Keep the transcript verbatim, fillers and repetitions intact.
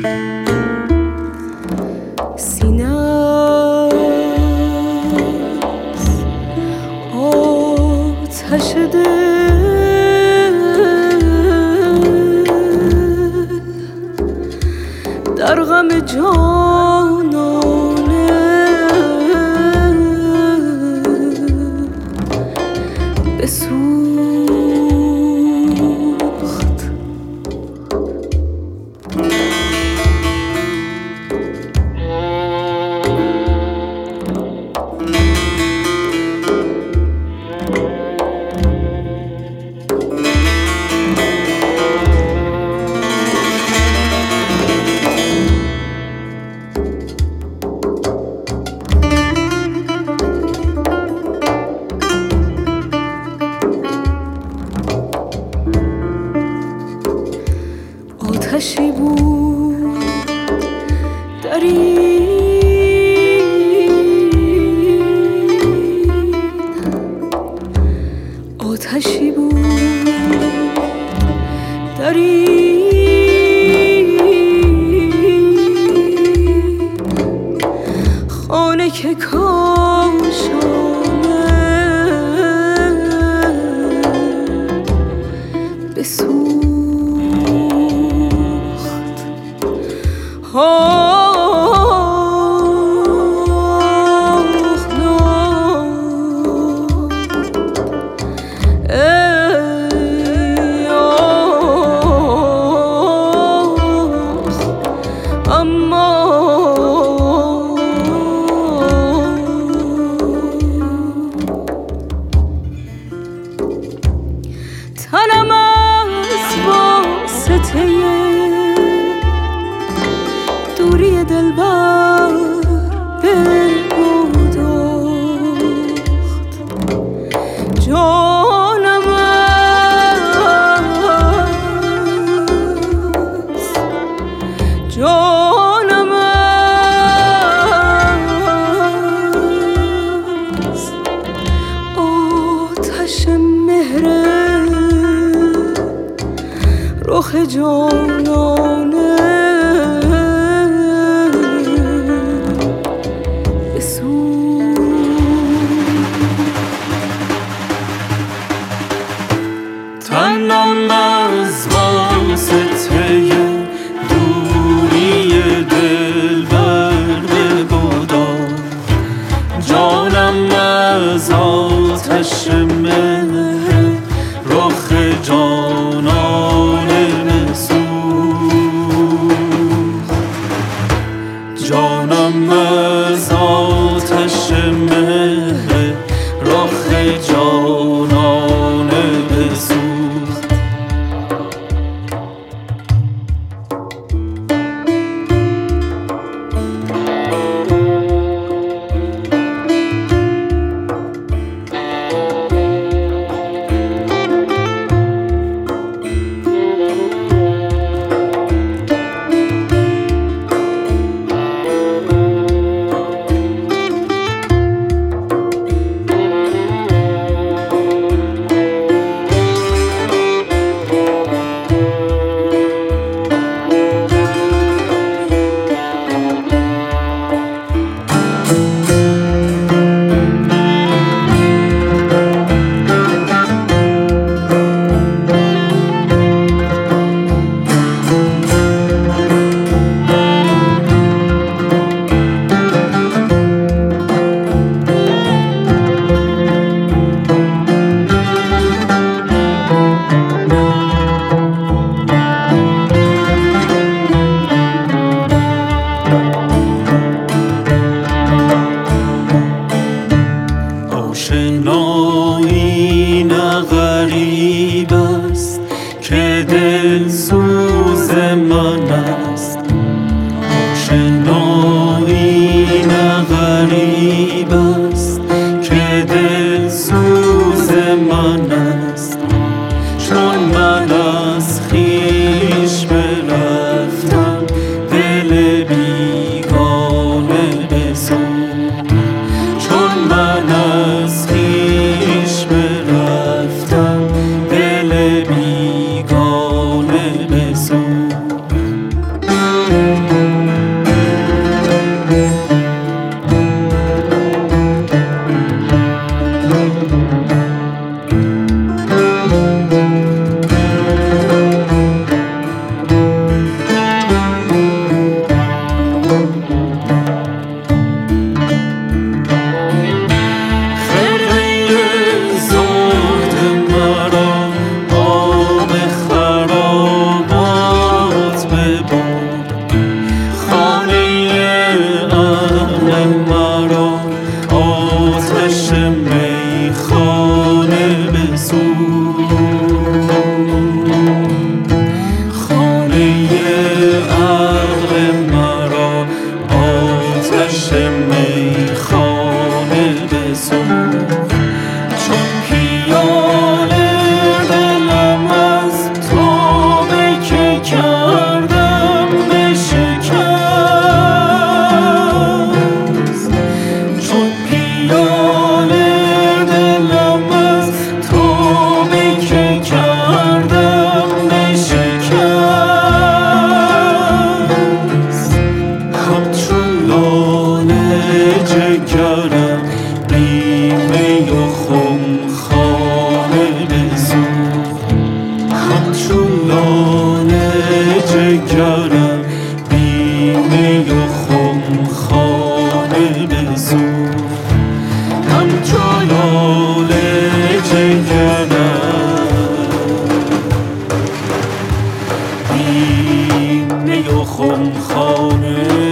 آتش دل در غم جانانه بسوخت. آتشی بود در این، آتشی بود در این خانه که کاشانه بسوخت. آه نه ای آه اما تنم از واسطه دوری دلبر بگداخت. جانم است، جانم است آتش مهر رخ جانانه تنم از واسطه دوری دلبر بگداخت. جانم از آتش مهر رخ جانانه بسوخت. جانم از آتش مهر رخ جانانه بسوخت. آشنایی نه غریب است که دل سوز من است. آشنایی نه غریب است که دل سوز من است. چون من از خویش برفتم دل بیگانه بسوخت. چون من از خویش برفتم دل بیگانه بسوخت. جگرم بی می و خمخانه بسوخت همچو لاله جگرم بی می و خمخانه